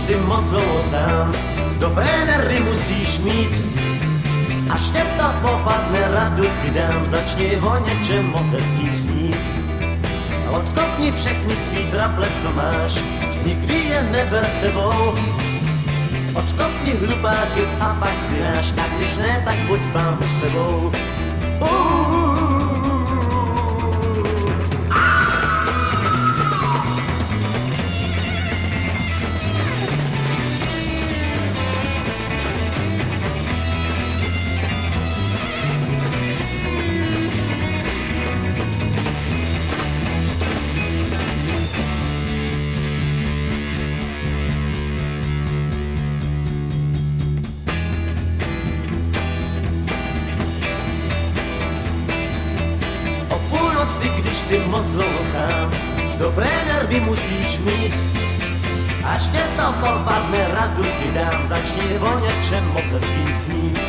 si moc dlouho sám, dobré nervy musíš mít. Až tě to popadne, radu ti dám, začni o něčem moc hezkým snít. Odkopni všechny svý draple, co máš, nikdy je neber sebou. Odkopni hlupáky a pak si náš, a když ne, tak buď pán s tebou. Když si moc dlouho sám, dobré nervy musíš mít. Až tě to popadne, radu ti dám, začni o něčem moc hezkým snít.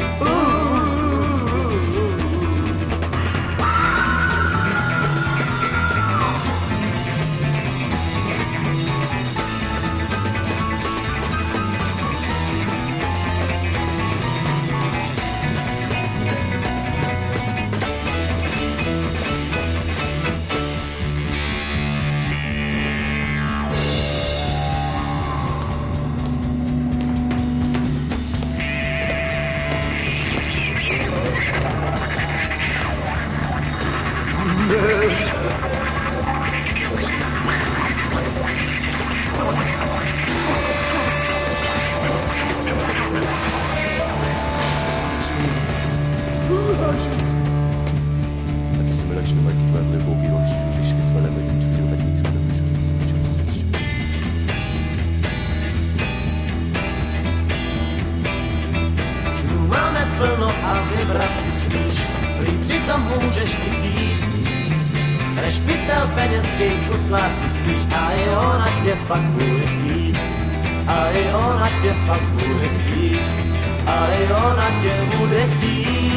Plno a vybrat si smíš, prý přitom můžeš i jít. Než pytel penězkej, kus lásky spíš, a i ona tě pak bude chtít. A i ona tě pak bude chtít. A i ona tě bude chtít.